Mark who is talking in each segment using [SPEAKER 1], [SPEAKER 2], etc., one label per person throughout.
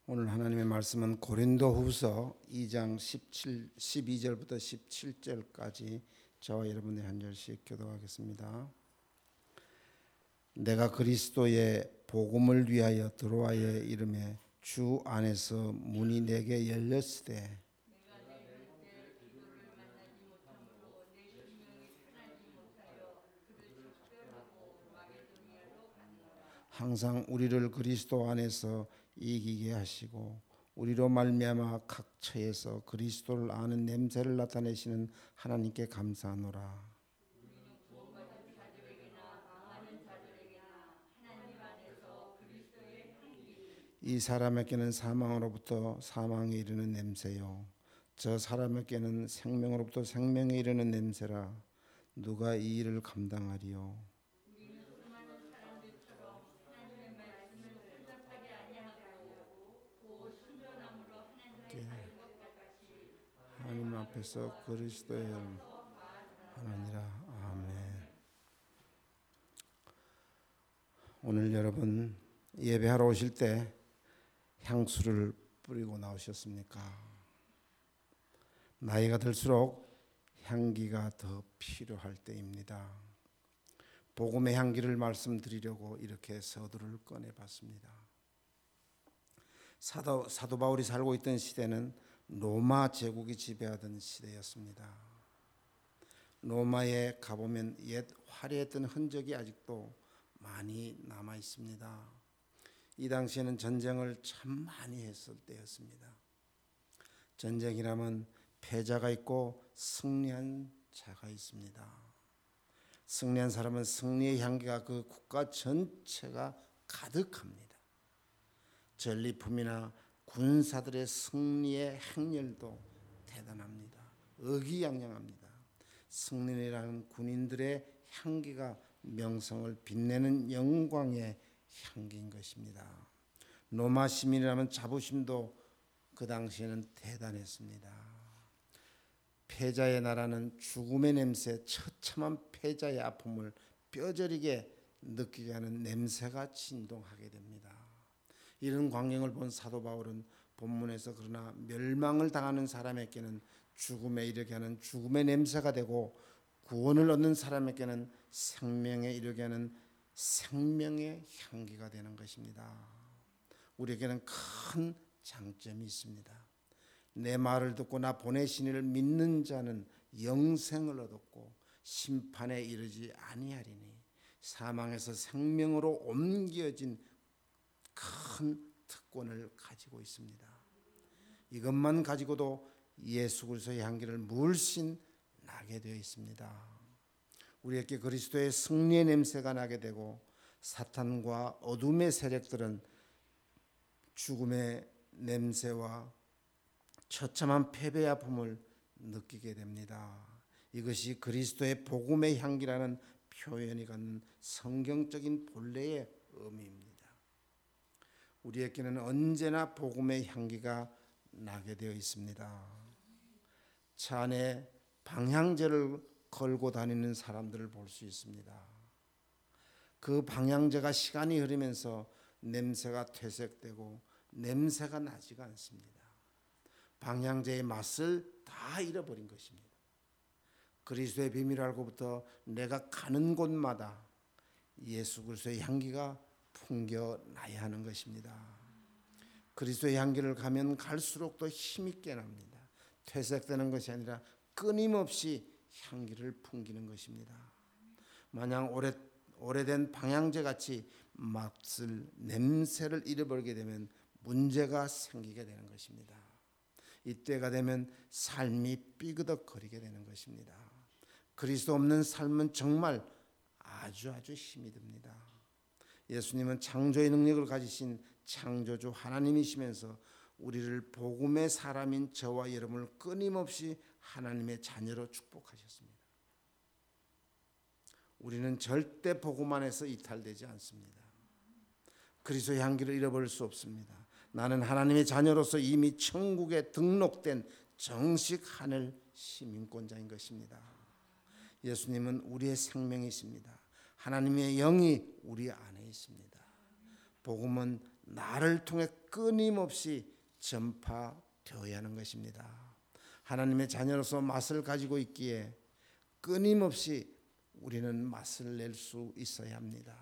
[SPEAKER 1] 오늘 하나님의 말씀은 고린도후서 2장 12절부터 17절까지 저와 여러분이 한 절씩 교독하겠습니다. 내가 그리스도의 복음을 위하여 드로아에 이름에 주 안에서 문이 내게 열렸으되 항상 우리를 그리스도 안에서 이기게 하시고 우리로 말미암아 각 처에서 그리스도를 아는 냄새를 나타내시는 하나님께 감사하노라. 이 사람에게는 사망으로부터 사망에 이르는 냄새요 저 사람에게는 생명으로부터 생명에 이르는 냄새라. 누가 이 일을 감당하리요? 하나님 앞에서 그리스도의 하나니라. 아멘. 오늘 여러분 예배하러 오실 때 향수를 뿌리고 나오셨습니까? 나이가 들수록 향기가 더 필요할 때입니다. 복음의 향기를 말씀드리려고 이렇게 서두를 꺼내봤습니다. 사도 바울이 살고 있던 시대는 로마 제국이 지배하던 시대였습니다. 로마에 가보면 옛 화려했던 흔적이 아직도 많이 남아 있습니다. 이 당시에는 전쟁을 참 많이 했을 때였습니다. 전쟁이라면 패자가 있고 승리한 자가 있습니다. 승리한 사람은 승리의 향기가 그 국가 전체가 가득합니다. 전리품이나 군사들의 승리의 행렬도 대단합니다. 의기양양합니다. 승리라는 군인들의 향기가 명성을 빛내는 영광의 향기인 것입니다. 로마 시민이라면 자부심도 그 당시에는 대단했습니다. 패자의 나라는 죽음의 냄새, 처참한 패자의 아픔을 뼈저리게 느끼게 하는 냄새가 진동하게 됩니다. 이런 광경을 본 사도 바울은 본문에서 그러나 멸망을 당하는 사람에게는 죽음에 이르게 하는 죽음의 냄새가 되고 구원을 얻는 사람에게는 생명에 이르게 하는 생명의 향기가 되는 것입니다. 우리에게는 큰 장점이 있습니다. 내 말을 듣고 나 보내신 이를 믿는 자는 영생을 얻었고 심판에 이르지 아니하리니 사망에서 생명으로 옮겨진 큰 특권을 가지고 있습니다. 이것만 가지고도 예수 그리스도의 향기를 물씬 나게 되어 있습니다. 우리에게 그리스도의 승리의 냄새가 나게 되고 사탄과 어둠의 세력들은 죽음의 냄새와 처참한 패배의 아픔을 느끼게 됩니다. 이것이 그리스도의 복음의 향기라는 표현이 갖는 성경적인 본래의 의미입니다. 우리에게는 언제나 복음의 향기가 나게 되어 있습니다. 차 안에 방향제를 걸고 다니는 사람들을 볼 수 있습니다. 그 방향제가 시간이 흐르면서 냄새가 퇴색되고 냄새가 나지가 않습니다. 방향제의 맛을 다 잃어버린 것입니다. 그리스도의 비밀을 알고부터 내가 가는 곳마다 예수 그리스도의 향기가 풍겨나야 하는 것입니다. 그리스도의 향기를 가면 갈수록 더 힘있게 납니다. 퇴색되는 것이 아니라 끊임없이 향기를 풍기는 것입니다. 마냥 오래된 방향제 같이 맛을 냄새를 잃어버리게 되면 문제가 생기게 되는 것입니다. 이때가 되면 삶이 삐그덕거리게 되는 것입니다. 그리스도 없는 삶은 정말 아주 힘이 듭니다. 예수님은 창조의 능력을 가지신 창조주 하나님이시면서 우리를 복음의 사람인 저와 여러분을 끊임없이 하나님의 자녀로 축복하셨습니다. 우리는 절대 복음 안에서 이탈되지 않습니다. 그리스도의 향기를 잃어버릴 수 없습니다. 나는 하나님의 자녀로서 이미 천국에 등록된 정식 하늘 시민권자인 것입니다. 예수님은 우리의 생명이십니다. 하나님의 영이 우리 안에 있습니다. 복음은 나를 통해 끊임없이 전파되어야 하는 것입니다. 하나님의 자녀로서 맛을 가지고 있기에 끊임없이 우리는 맛을 낼 수 있어야 합니다.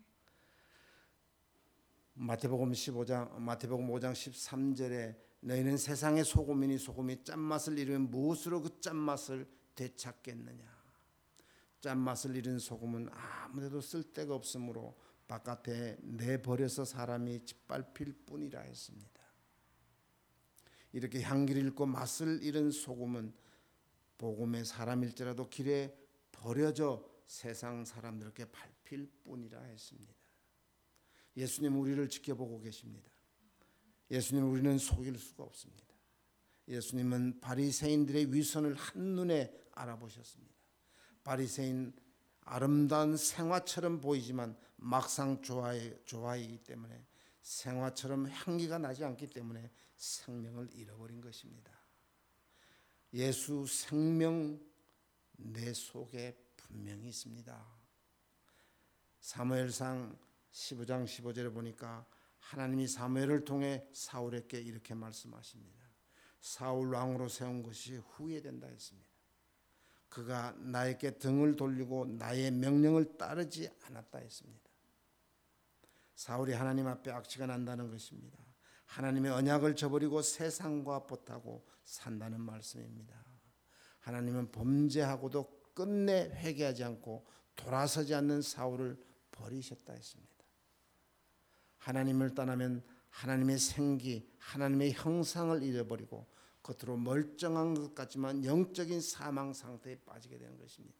[SPEAKER 1] 마태복음 5장 13절에 너희는 세상의 소금이니 소금이 짠맛을 잃으면 무엇으로 그 짠맛을 되찾겠느냐. 짠맛을 잃은 소금은 아무데도 쓸데가 없으므로 바깥에 내버려서 사람이 짓밟힐 뿐이라 했습니다. 이렇게 향기를 잃고 맛을 잃은 소금은 복음의 사람일지라도 길에 버려져 세상 사람들에게 밟힐 뿐이라 했습니다. 예수님 우리를 지켜보고 계십니다. 예수님 우리는 속일 수가 없습니다. 예수님은 바리새인들의 위선을 한눈에 알아보셨습니다. 바리새인 아름다운 생화처럼 보이지만 막상 조화이기 때문에 생화처럼 향기가 나지 않기 때문에 생명을 잃어버린 것입니다. 예수 생명 내 속에 분명히 있습니다. 사무엘상 15장 15절에 보니까 하나님이 사무엘을 통해 사울에게 이렇게 말씀하십니다. 사울 왕으로 세운 것이 후회된다 했습니다. 그가 나에게 등을 돌리고 나의 명령을 따르지 않았다 했습니다. 사울이 하나님 앞에 악취가 난다는 것입니다. 하나님의 언약을 저버리고 세상과 보타고 산다는 말씀입니다. 하나님은 범죄하고도 끝내 회개하지 않고 돌아서지 않는 사울을 버리셨다 했습니다. 하나님을 떠나면 하나님의 생기, 하나님의 형상을 잃어버리고 겉으로 멀쩡한 것 같지만 영적인 사망 상태에 빠지게 되는 것입니다.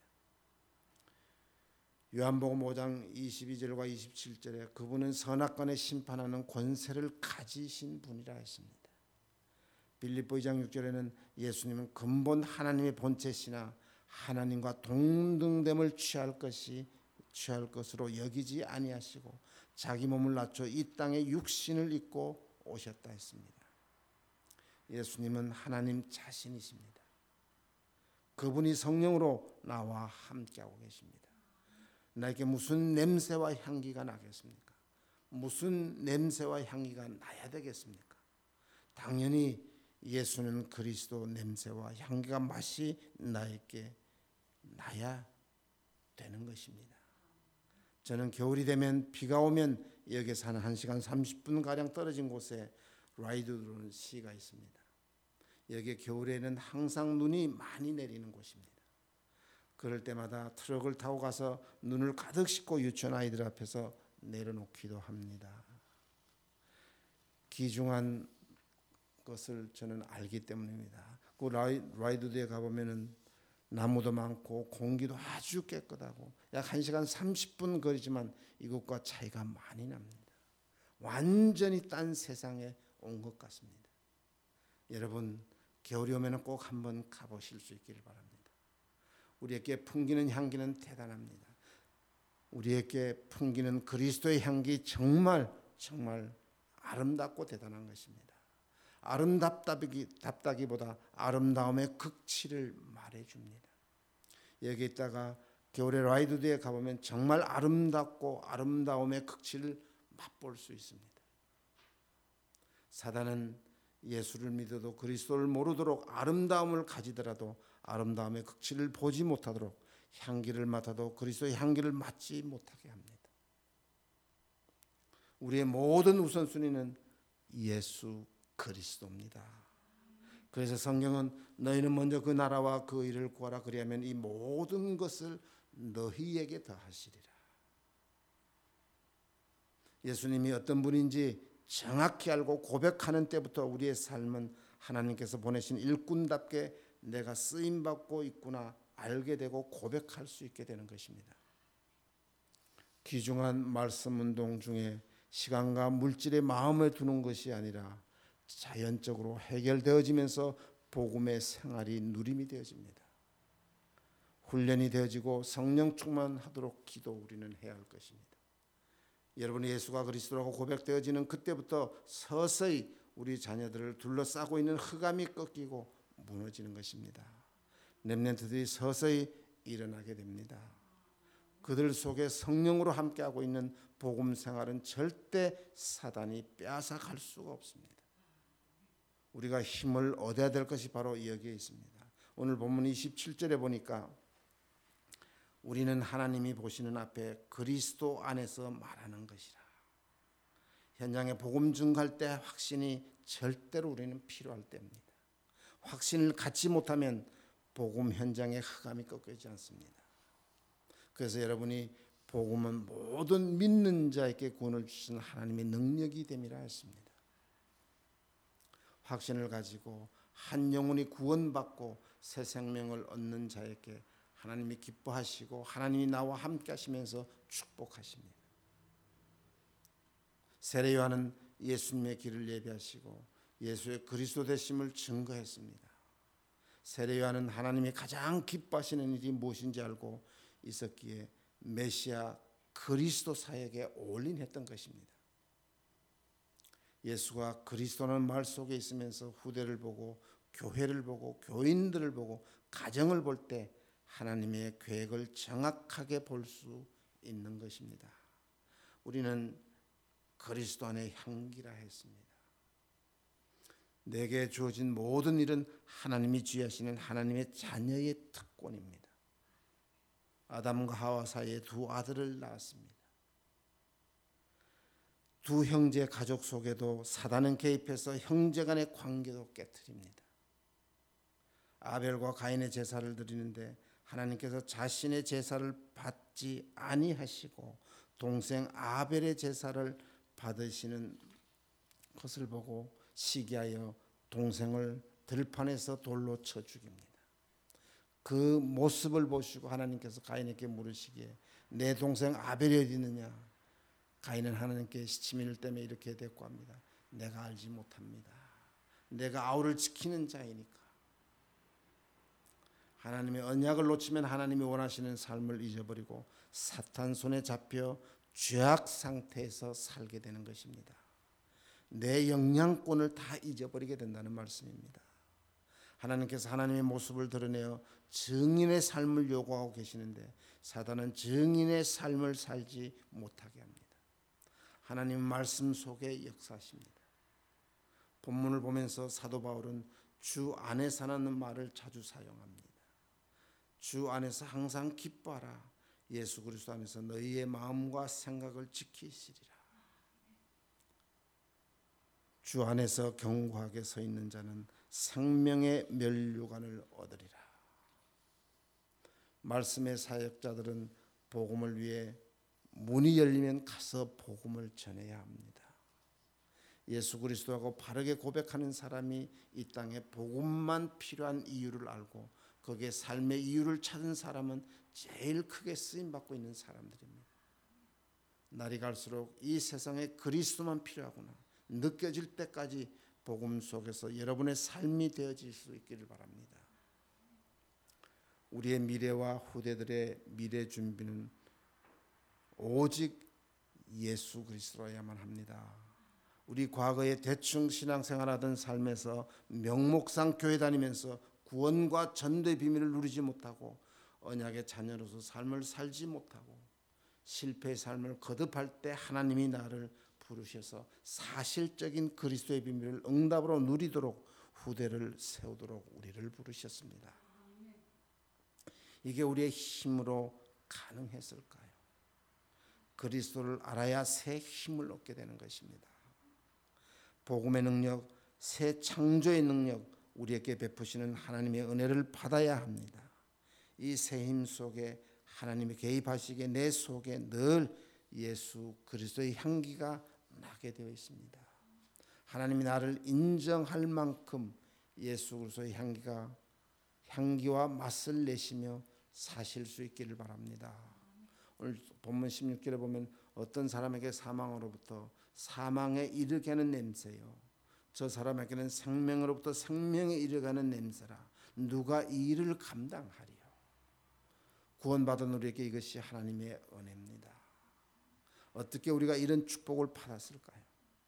[SPEAKER 1] 요한복음 5장 22절과 27절에 그분은 선악간에 심판하는 권세를 가지신 분이라 했습니다. 빌립보 2장 6절에는 예수님은 근본 하나님의 본체시나 하나님과 동등됨을 취할 것으로 여기지 아니하시고 자기 몸을 낮춰 이 땅에 육신을 입고 오셨다 했습니다. 예수님은 하나님 자신이십니다. 그분이 성령으로 나와 함께하고 계십니다. 나에게 무슨 냄새와 향기가 나겠습니까? 무슨 냄새와 향기가 나야 되겠습니까? 당연히 예수는 그리스도 냄새와 향기가 맛이 나에게 나야 되는 것입니다. 저는 겨울이 되면 비가 오면 여기서 한 1시간 30분가량 떨어진 곳에 라이드로는 시가 있습니다. 여기 겨울에는 항상 눈이 많이 내리는 곳입니다. 그럴 때마다 트럭을 타고 가서 눈을 가득 싣고 유치원 아이들 앞에서 내려놓기도 합니다. 귀중한 것을 저는 알기 때문입니다. 그 라이드도에 가보면은 나무도 많고 공기도 아주 깨끗하고 약 1시간 30분 거리지만 이곳과 차이가 많이 납니다. 완전히 딴 세상에 온 것 같습니다. 여러분 겨울이 오면 꼭 한번 가보실 수 있기를 바랍니다. 우리에게 풍기는 향기는 대단합니다. 우리에게 풍기는 그리스도의 향기 정말 아름답고 대단한 것입니다. 아름답다기보다 아름다움의 극치를 말해줍니다. 여기 있다가 겨울에 라이드드에 가보면 정말 아름답고 아름다움의 극치를 맛볼 수 있습니다. 사단은 예수를 믿어도 그리스도를 모르도록 아름다움을 가지더라도 아름다움의 극치를 보지 못하도록 향기를 맡아도 그리스도의 향기를 맡지 못하게 합니다. 우리의 모든 우선순위는 예수 그리스도입니다. 그래서 성경은 너희는 먼저 그 나라와 그 의를 구하라 그리하면 이 모든 것을 너희에게 더하시리라. 예수님이 어떤 분인지 정확히 알고 고백하는 때부터 우리의 삶은 하나님께서 보내신 일꾼답게 내가 쓰임받고 있구나 알게 되고 고백할 수 있게 되는 것입니다. 귀중한 말씀 운동 중에 시간과 물질의 마음을 두는 것이 아니라 자연적으로 해결되어지면서 복음의 생활이 누림이 되어집니다. 훈련이 되어지고 성령 충만하도록 기도 우리는 해야 할 것입니다. 여러분이 예수가 그리스도라고 고백되어지는 그때부터 서서히 우리 자녀들을 둘러싸고 있는 흑암이 꺾이고 무너지는 것입니다. 렘넌트들이 서서히 일어나게 됩니다. 그들 속에 성령으로 함께하고 있는 복음 생활은 절대 사단이 빼앗아 갈 수가 없습니다. 우리가 힘을 얻어야 될 것이 바로 여기에 있습니다. 오늘 본문 27절에 보니까 우리는 하나님이 보시는 앞에 그리스도 안에서 말하는 것이라. 현장에 복음 증거할 때 확신이 절대로 우리는 필요할 때입니다. 확신을 갖지 못하면 복음 현장에 흑암이 꺾이지 않습니다. 그래서 여러분이 복음은 모든 믿는 자에게 구원을 주시는 하나님의 능력이 됨이라 했습니다. 확신을 가지고 한 영혼이 구원받고 새 생명을 얻는 자에게 하나님이 기뻐하시고 하나님이 나와 함께 하시면서 축복하십니다. 세례 요한은 예수님의 길을 예비하시고 예수의 그리스도 되심을 증거했습니다. 세례 요한은 하나님이 가장 기뻐하시는 일이 무엇인지 알고 있었기에 메시아 그리스도 사역에 올인했던 것입니다. 예수가 그리스도는 말 속에 있으면서 후대를 보고 교회를 보고 교인들을 보고 가정을 볼 때 하나님의 계획을 정확하게 볼 수 있는 것입니다. 우리는 그리스도 안의 향기라 했습니다. 내게 주어진 모든 일은 하나님이 주의하시는 하나님의 자녀의 특권입니다. 아담과 하와 사이에 두 아들을 낳았습니다. 두 형제 가족 속에도 사단은 개입해서 형제 간의 관계도 깨트립니다. 아벨과 가인의 제사를 드리는데 하나님께서 자신의 제사를 받지 아니하시고 동생 아벨의 제사를 받으시는 것을 보고 시기하여 동생을 들판에서 돌로 쳐 죽입니다. 그 모습을 보시고 하나님께서 가인에게 물으시기에 내 동생 아벨이 어디 있느냐? 가인은 하나님께 시치미를 때문에 이렇게 대꾸합니다. 내가 알지 못합니다. 내가 아우를 지키는 자이니까. 하나님의 언약을 놓치면 하나님이 원하시는 삶을 잊어버리고 사탄 손에 잡혀 죄악 상태에서 살게 되는 것입니다. 내 영향권을 다 잊어버리게 된다는 말씀입니다. 하나님께서 하나님의 모습을 드러내어 증인의 삶을 요구하고 계시는데 사단은 증인의 삶을 살지 못하게 합니다. 하나님 말씀 속에 역사하십니다. 본문을 보면서 사도 바울은 주 안에 사는 말을 자주 사용합니다. 주 안에서 항상 기뻐하라. 예수 그리스도 안에서 너희의 마음과 생각을 지키시리라. 주 안에서 견고하게 서 있는 자는 생명의 면류관을 얻으리라. 말씀의 사역자들은 복음을 위해 문이 열리면 가서 복음을 전해야 합니다. 예수 그리스도하고 바르게 고백하는 사람이 이 땅에 복음만 필요한 이유를 알고 거기에 삶의 이유를 찾은 사람은 제일 크게 쓰임받고 있는 사람들입니다. 날이 갈수록 이 세상에 그리스도만 필요하구나 느껴질 때까지 복음 속에서 여러분의 삶이 되어질 수 있기를 바랍니다. 우리의 미래와 후대들의 미래 준비는 오직 예수 그리스도여야만 합니다. 우리 과거에 대충 신앙생활하던 삶에서 명목상 교회 다니면서 구원과 전도의 비밀을 누리지 못하고 언약의 자녀로서 삶을 살지 못하고 실패의 삶을 거듭할 때 하나님이 나를 부르셔서 사실적인 그리스도의 비밀을 응답으로 누리도록 후대를 세우도록 우리를 부르셨습니다. 이게 우리의 힘으로 가능했을까요? 그리스도를 알아야 새 힘을 얻게 되는 것입니다. 복음의 능력, 새 창조의 능력 우리에게 베푸시는 하나님의 은혜를 받아야 합니다. 이 새 힘 속에 하나님이 개입하시기에 내 속에 늘 예수 그리스도의 향기가 나게 되어 있습니다. 하나님이 나를 인정할 만큼 예수 그리스도의 향기와 맛을 내시며 사실 수 있기를 바랍니다. 오늘 본문 16절에 보면 어떤 사람에게 사망으로부터 사망에 이르게 하는 냄새요 저 사람에게는 생명으로부터 생명에 이르게 하는 냄새라 누가 이 일을 감당하리요. 구원받은 우리에게 이것이 하나님의 은혜입니다. 어떻게 우리가 이런 축복을 받았을까요?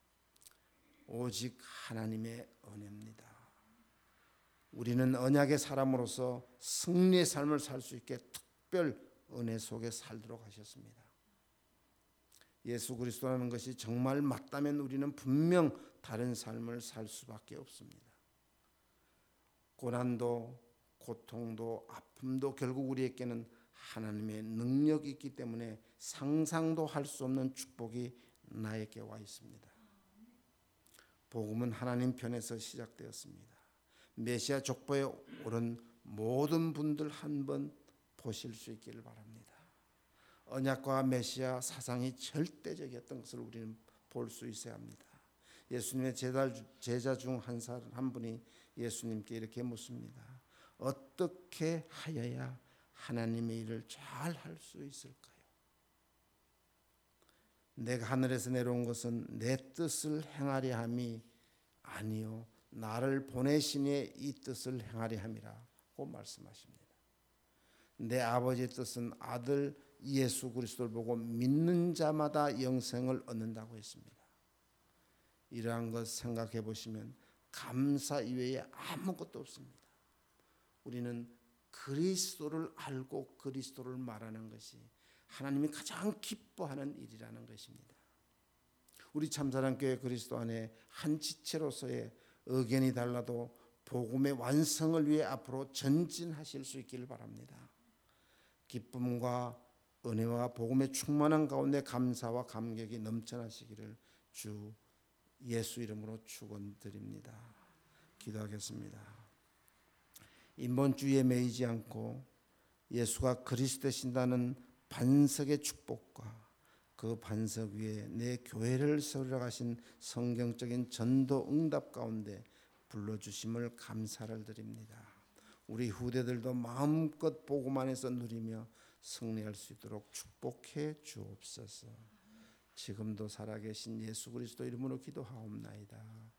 [SPEAKER 1] 오직 하나님의 은혜입니다. 우리는 언약의 사람으로서 승리의 삶을 살 수 있게 특별 은혜 속에 살도록 하셨습니다. 예수 그리스도라는 것이 정말 맞다면 우리는 분명 다른 삶을 살 수밖에 없습니다. 고난도 고통도 아픔도 결국 우리에게는 하나님의 능력이 있기 때문에 상상도 할 수 없는 축복이 나에게 와 있습니다. 복음은 하나님 편에서 시작되었습니다. 메시아 족보에 오른 모든 분들 한번 보실 수 있기를 바랍니다. 언약과 메시아 사상이 절대적이었던 것을 우리는 볼 수 있어야 합니다. 예수님의 제자 중 한 분이 예수님께 이렇게 묻습니다. 어떻게 하여야 하나님의 일을 잘 할 수 있을까요? 내가 하늘에서 내려온 것은 내 뜻을 행하려 함이 아니요 나를 보내신 이의 이 뜻을 행하려 함이라고 말씀하십니다. 내 아버지의 뜻은 아들 예수 그리스도를 보고 믿는 자마다 영생을 얻는다고 했습니다. 이러한 것 생각해 보시면 감사 이외에 아무것도 없습니다. 우리는 그리스도를 알고 그리스도를 말하는 것이 하나님이 가장 기뻐하는 일이라는 것입니다. 우리 참사랑교회 그리스도 안에 한 지체로서의 의견이 달라도 복음의 완성을 위해 앞으로 전진하실 수 있기를 바랍니다. 기쁨과 은혜와 복음의 충만한 가운데 감사와 감격이 넘쳐나시기를 주 예수 이름으로 축원드립니다. 기도하겠습니다. 인본주의에 매이지 않고 예수가 그리스도신다는 반석의 축복과 그 반석 위에 내 교회를 세우려 하신 성경적인 전도 응답 가운데 불러주심을 감사를 드립니다. 우리 후대들도 마음껏 복음 안에서 누리며 승리할 수 있도록 축복해 주옵소서. 지금도 살아계신 예수 그리스도 이름으로 기도하옵나이다.